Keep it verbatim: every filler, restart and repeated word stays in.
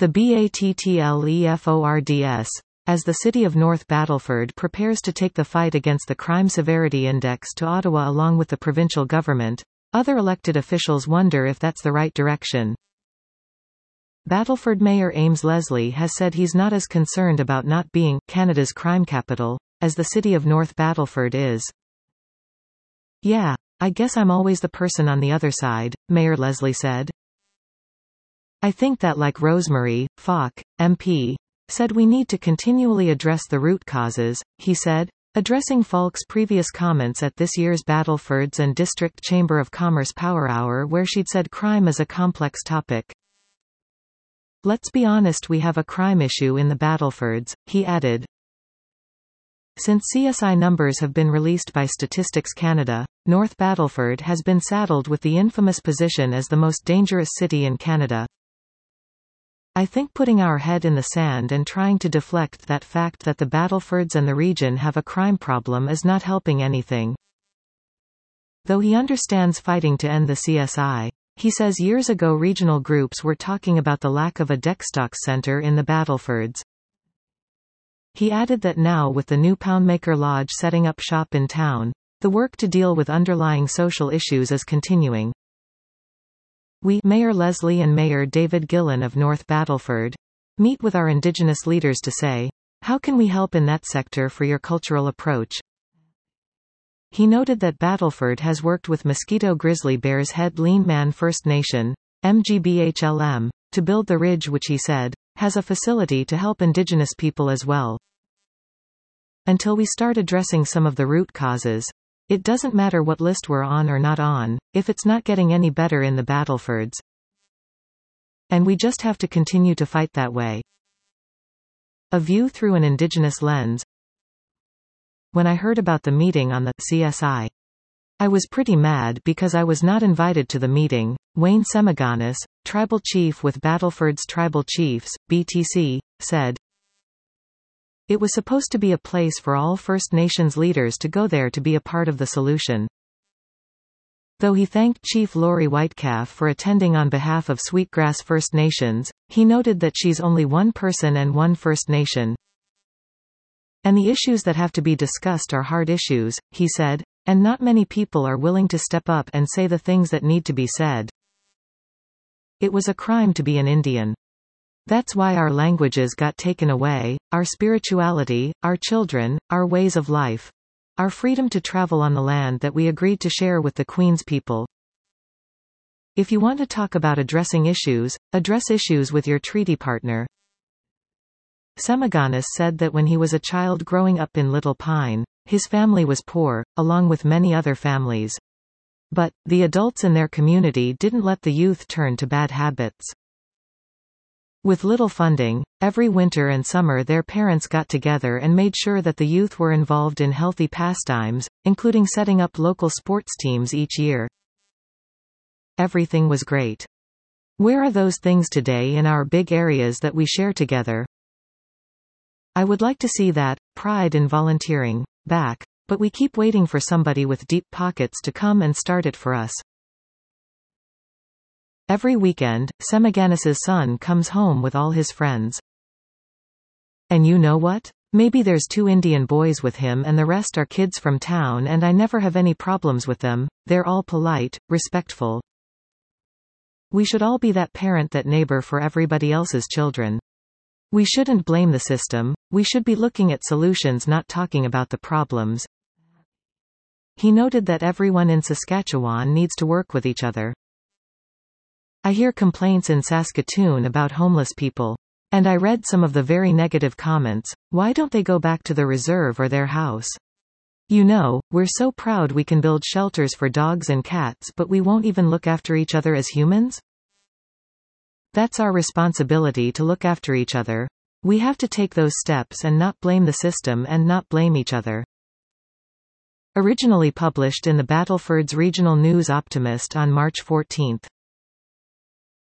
The BATTLEFORDS. As the city of North Battleford prepares to take the fight against the Crime Severity Index to Ottawa along with the provincial government, other elected officials wonder if that's the right direction. Battleford Mayor Ames Leslie has said he's not as concerned about not being Canada's crime capital as the city of North Battleford is. "Yeah, I guess I'm always the person on the other side," Mayor Leslie said. "I think that like Rosemary Falk, M P, said we need to continually address the root causes," he said, addressing Falk's previous comments at this year's Battleford's and District Chamber of Commerce Power Hour where she'd said crime is a complex topic. "Let's be honest, we have a crime issue in the Battlefords," he added. Since C S I numbers have been released by Statistics Canada, North Battleford has been saddled with the infamous position as the most dangerous city in Canada. "I think putting our head in the sand and trying to deflect that fact that the Battlefords and the region have a crime problem is not helping anything." Though he understands fighting to end the C S I, he says years ago regional groups were talking about the lack of a Dextox center in the Battlefords. He added that now with the new Poundmaker Lodge setting up shop in town, the work to deal with underlying social issues is continuing. "We, Mayor Leslie and Mayor David Gillen of North Battleford, meet with our Indigenous leaders to say, how can we help in that sector for your cultural approach?" He noted that Battleford has worked with Mosquito Grizzly Bear's Head Leanman First Nation, M G B H L M, to build the ridge which he said, has a facility to help Indigenous people as well. "Until we start addressing some of the root causes, it doesn't matter what list we're on or not on, if it's not getting any better in the Battlefords. And we just have to continue to fight that way." A view through an Indigenous lens. "When I heard about the meeting on the C S I, I was pretty mad because I was not invited to the meeting," Wayne Semiganis, tribal chief with Battleford's Tribal Chiefs, B T C, said. "It was supposed to be a place for all First Nations leaders to go there to be a part of the solution." Though he thanked Chief Lori Whitecalf for attending on behalf of Sweetgrass First Nations, he noted that she's only one person and one First Nation. "And the issues that have to be discussed are hard issues," he said, "and not many people are willing to step up and say the things that need to be said. It was a crime to be an Indian. That's why our languages got taken away, our spirituality, our children, our ways of life. Our freedom to travel on the land that we agreed to share with the Queen's people. If you want to talk about addressing issues, address issues with your treaty partner." Semiganis said that when he was a child growing up in Little Pine, his family was poor, along with many other families. But, the adults in their community didn't let the youth turn to bad habits. With little funding, every winter and summer their parents got together and made sure that the youth were involved in healthy pastimes, including setting up local sports teams each year. Everything was great. Where are those things today in our big areas that we share together? I would like to see that pride in volunteering back, but we keep waiting for somebody with deep pockets to come and start it for us. Every weekend, Semiganis's son comes home with all his friends. And you know what? Maybe there's two Indian boys with him and the rest are kids from town, and I never have any problems with them. They're all polite, respectful. We should all be that parent, that neighbor for everybody else's children. We shouldn't blame the system, we should be looking at solutions, not talking about the problems. He noted that everyone in Saskatchewan needs to work with each other. I hear complaints in Saskatoon about homeless people. And I read some of the very negative comments. Why don't they go back to the reserve or their house? You know, we're so proud we can build shelters for dogs and cats, but we won't even look after each other as humans? That's our responsibility, to look after each other. We have to take those steps and not blame the system and not blame each other. Originally published in the Battleford's Regional News Optimist on March fourteenth.